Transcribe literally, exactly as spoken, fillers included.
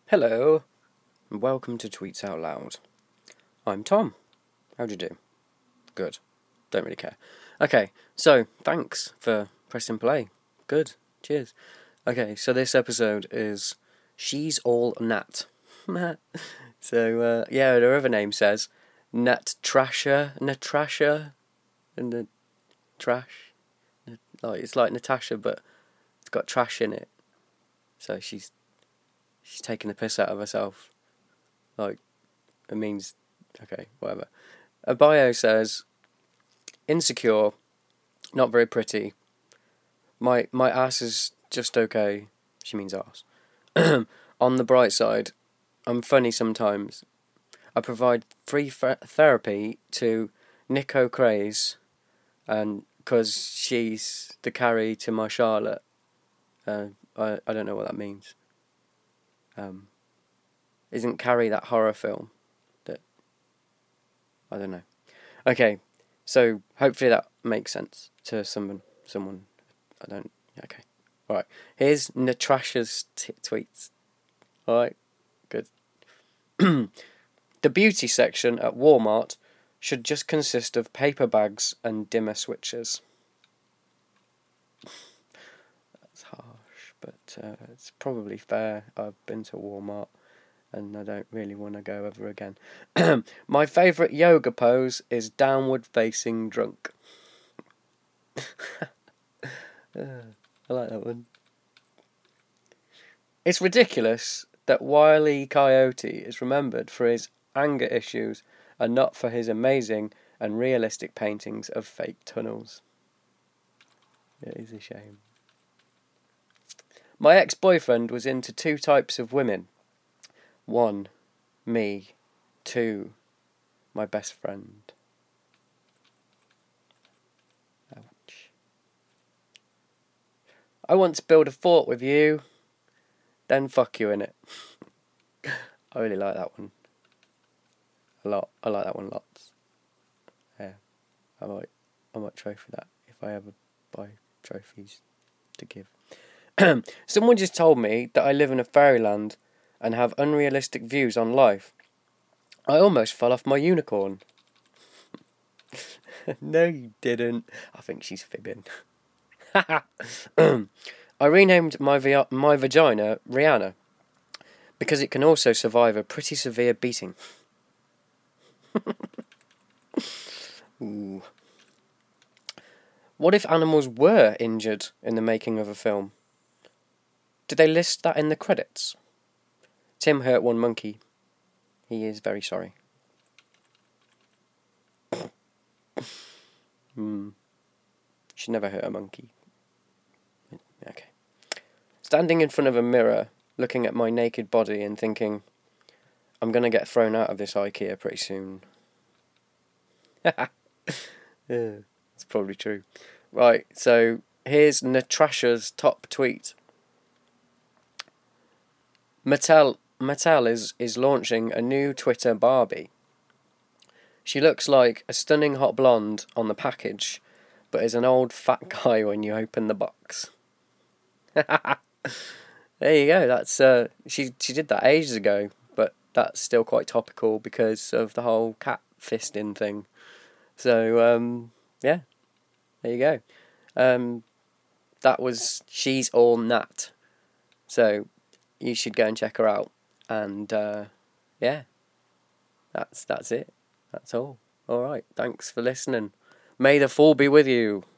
Hello, and welcome to Tweets Out Loud. I'm Tom. How'd you do? Good. Don't really care. Okay, so thanks for pressing play. Good. Cheers. Okay, so this episode is She's All Nat. so, uh, yeah, her other name says Nat Trasher, Natasha, and the trash. Like it's like Natasha, but it's got trash in it. So she's she's taking the piss out of herself. Like, it means, okay, whatever. A bio says, insecure, not very pretty. My my ass is just okay. She means ass. On the bright side, I'm funny sometimes. I provide free f- therapy to Nico Craze, and because she's the carry to my Charlotte. Uh, I I don't know what that means. Um, isn't Carrie that horror film? That I don't know. Okay, so hopefully that makes sense to someone. Someone, I don't. Okay, all right. Here's Natasha's t- tweets. All right, good. The beauty section at Walmart should just consist of paper bags and dimmer switches. That's harsh, but uh, it's probably fair. I've been to Walmart, and I don't really want to go ever again. My favourite yoga pose is downward facing drunk. uh, I like that one. It's ridiculous that Wile E. Coyote is remembered for his anger issues and not for his amazing and realistic paintings of fake tunnels. It is a shame. My ex-boyfriend was into two types of women. One, me. Two, my best friend. Ouch. I want to build a fort with you, then fuck you in it. I really like that one. A lot. I like that one lots. Yeah. I might I might trophy that if I ever buy trophies to give. Someone just told me that I live in a fairyland and have unrealistic views on life. I almost fell off my unicorn. No, you didn't. I think she's fibbing. I renamed my vi- my vagina Rihanna because it can also survive a pretty severe beating. Ooh. What if animals were injured in the making of a film? Did they list that in the credits? Tim hurt one monkey. He is very sorry. Hmm. Should never hurt a monkey. Okay. Standing in front of a mirror, looking at my naked body and thinking, I'm going to get thrown out of this IKEA pretty soon. Yeah, it's probably true. Right, so here's Natasha's top tweet. Mattel Mattel is, is launching a new Twitter Barbie. She looks like a stunning hot blonde on the package, but is an old fat guy when you open the box. There you go. That's uh, she she did that ages ago, but that's still quite topical because of the whole cat fisting thing. So um, yeah, there you go. Um, that was She's All Nat. So you should go and check her out. And uh, yeah, that's that's it. That's all. All right. Thanks for listening. May the fool be with you.